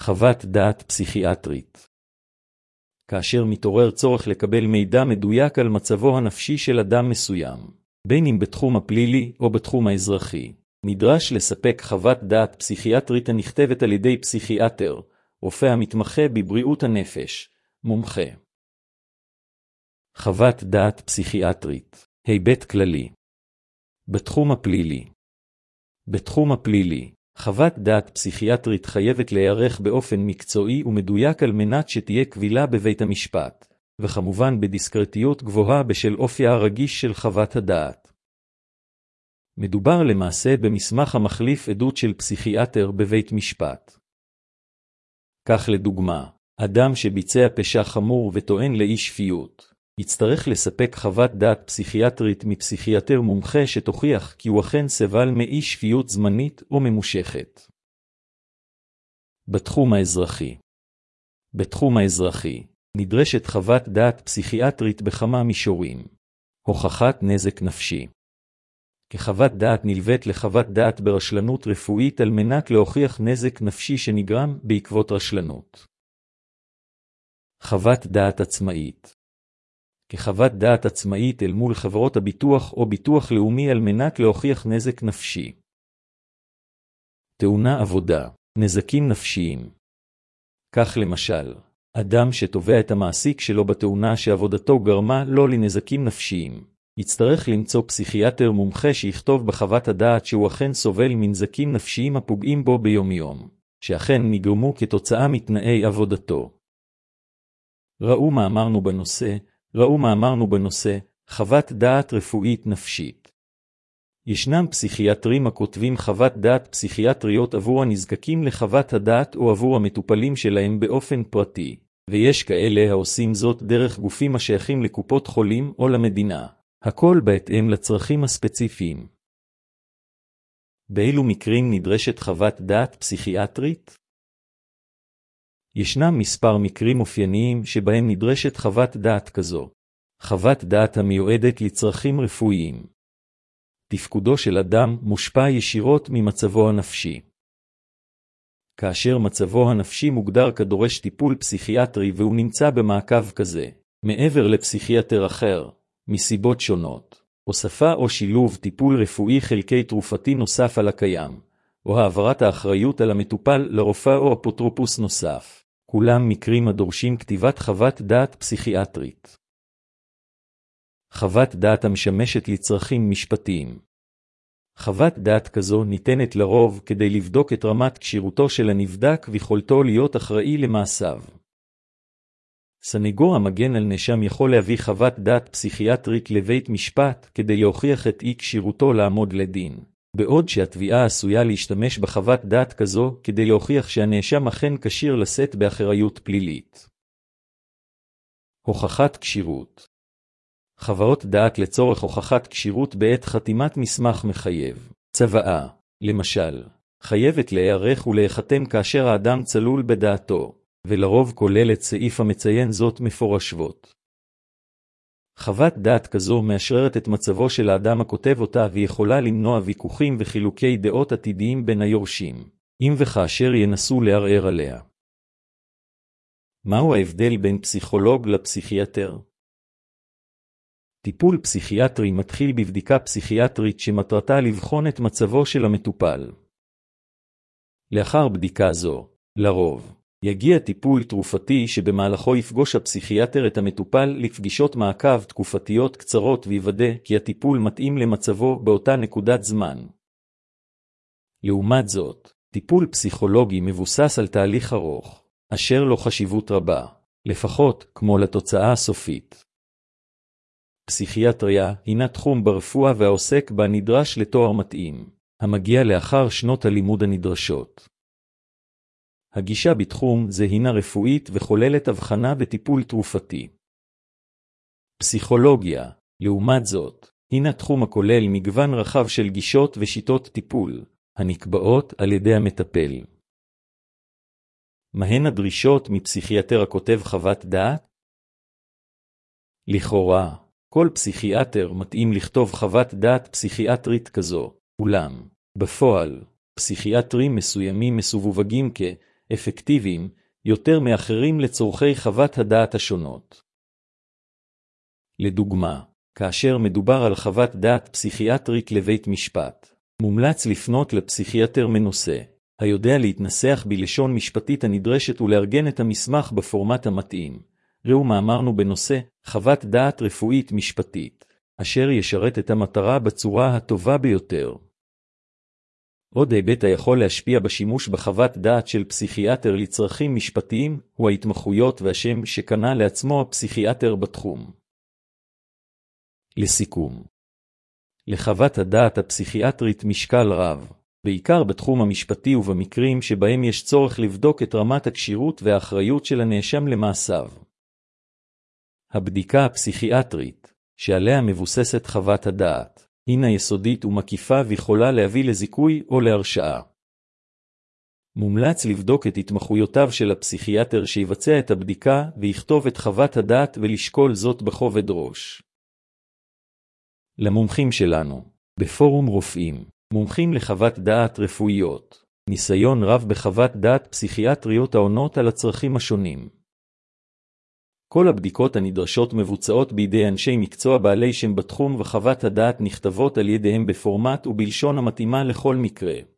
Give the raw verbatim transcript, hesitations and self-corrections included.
חוות דעת פסיכיאטרית. כאשר מתעורר צורך לקבל מידע מדויק על מצבו הנפשי של אדם מסוים, בין אם בתחום הפלילי או בתחום האזרחי, נדרש לספק חוות דעת פסיכיאטרית הנכתבת על ידי פסיכיאטר, רופא המתמחה בבריאות הנפש, מומחה. חוות דעת פסיכיאטרית, היבט כללי. בתחום הפלילי. בתחום הפלילי, חוות דעת פסיכיאטרית חייבת להיערך באופן מקצועי ומדויק על מנת שתהיה קבילה בבית המשפט, וכמובן בדיסקרטיות גבוהה בשל אופיה הרגיש של חוות הדעת. מדובר למעשה במסמך המחליף עדות של פסיכיאטר בבית משפט. כך לדוגמה, אדם שביצע פשע חמור וטוען לאי שפיות, יצטרך לספק חוות דעת פסיכיאטרית מפסיכיאטר מומחה שתוכיח כי הוא אכן סבל מאי שפיות זמנית או ממושכת. בתחום האזרחי. בתחום האזרחי, נדרשת חוות דעת פסיכיאטרית בכמה מישורים. הוכחת נזק נפשי. כחוות דעת נלווית לחוות דעת ברשלנות רפואית על מנת להוכיח נזק נפשי שנגרם בעקבות רשלנות. חוות דעת עצמאית. כחוות דעת עצמאית אל מול חברות הביטוח או ביטוח לאומי על מנת להוכיח נזק נפשי. תאונה עבודה, נזקים נפשיים. כך למשל, אדם שתובע את המעסיק שלו בתאונה שעבודתו גרמה לו לנזקים נפשיים, יצטרך למצוא פסיכיאטר מומחה שיכתוב בחוות הדעת שהוא אכן סובל מנזקים נפשיים הפוגעים בו ביום יום, שאכן נגרמו כתוצאה מתנאי עבודתו. ראו מה אמרנו בנושא, ראו מה אמרנו בנושא, חוות דעת רפואית נפשית. ישנם פסיכיאטרים הכותבים חוות דעת פסיכיאטריות עבור הנזקקים לחוות הדעת או עבור המטופלים שלהם באופן פרטי, ויש כאלה העושים זאת דרך גופים השייכים לקופות חולים או למדינה, הכל בהתאם לצרכים הספציפיים. באילו מקרים נדרשת חוות דעת פסיכיאטרית? ישנם מספר מקרים אופייניים שבהם נדרשת חוות דעת כזו. חוות דעת המיועדת לצרכים רפואיים. תפקודו של אדם מושפע ישירות ממצבו הנפשי. כאשר מצבו הנפשי מוגדר כדורש טיפול פסיכיאטרי והוא נמצא במעקב כזה, מעבר לפסיכיאטר אחר, מסיבות שונות, הוספה או שילוב טיפול רפואי חלקי תרופתי נוסף על הקיים, או העברת האחריות על המטופל לרופא או אפוטרופוס נוסף, כולם מקרים הדורשים כתיבת חוות דעת פסיכיאטרית. חוות דעת המשמשת לצרכים משפטיים. חוות דעת כזו ניתנת לרוב כדי לבדוק את רמת כשירותו של הנבדק ויכולתו להיות אחראי למעשיו. סניגור המגן על נאשם יכול להביא חוות דעת פסיכיאטרית לבית משפט כדי להוכיח את אי כשירותו לעמוד לדין, בעוד שהתביעה עשויה להשתמש בחוות דעת כזו כדי להוכיח שהנאשם אכן כשיר לשאת באחריות פלילית. הוכחת כשירות. חוות דעת לצורך הוכחת כשירות בעת חתימת מסמך מחייב. צוואה, למשל, חייבת להיערך ולהיחתם כאשר האדם צלול בדעתו, ולרוב כוללת סעיף המציין זאת מפורשות. חוות דעת כזו מאשררת את מצבו של האדם הכותב אותה ויכולה למנוע ויכוחים וחילוקי דעות עתידיים בין היורשים, אם וכאשר ינסו לערער עליה. מהו ההבדל בין פסיכולוג לפסיכיאטר? טיפול פסיכיאטרי מתחיל בבדיקה פסיכיאטרית שמטרתה לבחון את מצבו של המטופל. לאחר בדיקה זו, לרוב, יגיע טיפול תרופתי שבמהלכו יפגוש הפסיכיאטר את המטופל לפגישות מעקב תקופתיות קצרות ויוודא כי הטיפול מתאים למצבו באותה נקודת זמן. לעומת זאת, טיפול פסיכולוגי מבוסס על תהליך ארוך, אשר לו חשיבות רבה, לפחות כמו לתוצאה הסופית. פסיכיאטריה הינה תחום ברפואה והעוסק בה נדרש לתואר מתאים, המגיע לאחר שנות הלימוד הנדרשות. הגישה בתחום זה הינה רפואית וכוללת הבחנה וטיפול תרופתי. פסיכולוגיה, לעומת זאת, הינה תחום הכולל מגוון רחב של גישות ושיטות טיפול, הנקבעות על ידי המטפל. מהן הדרישות מפסיכיאטר הכותב חוות דעת? לכאורה, כל פסיכיאטר מתאים לכתוב חוות דעת פסיכיאטרית כזו, אולם, בפועל, פסיכיאטרים מסוימים מסווגים כ אפקטיביים, יותר מאחרים לצורכי חוות הדעת השונות. לדוגמה, כאשר מדובר על חוות דעת פסיכיאטרית לבית משפט, מומלץ לפנות לפסיכיאטר מנוסה, היודע להתנסח בלשון משפטית הנדרשת ולארגן את המסמך בפורמט המתאים. ראו מאמרנו בנושא חוות דעת רפואית משפטית, אשר ישרת את המטרה בצורה הטובה ביותר. עוד היבט היכול להשפיע בשימוש בחוות דעת של פסיכיאטר לצרכים משפטיים הוא ההתמחויות והשם שקנה לעצמו הפסיכיאטר בתחום. לסיכום, לחוות הדעת הפסיכיאטרית משקל רב, בעיקר בתחום המשפטי ובמקרים שבהם יש צורך לבדוק את רמת הקשירות והאחריות של הנאשם למעשיו. הבדיקה הפסיכיאטרית, שעליה מבוססת חוות הדעת, הינה יסודית ומקיפה ויכולה להביא לזיכוי או להרשעה. מומלץ לבדוק את התמחויותיו של הפסיכיאטר שיבצע את הבדיקה ויכתוב את חוות הדעת ולשקול זאת בכובד ראש. למומחים שלנו, בפורום רופאים, מומחים לחוות דעת רפואיות, ניסיון רב בחוות דעת פסיכיאטריות העונות על הצרכים השונים. כל הבדיקות הנדרשות מבוצעות בידי אנשי מקצוע בעלי שם בתחום וחוות הדעת נכתבות על ידיהם בפורמט ובלשון המתאימה לכל מקרה.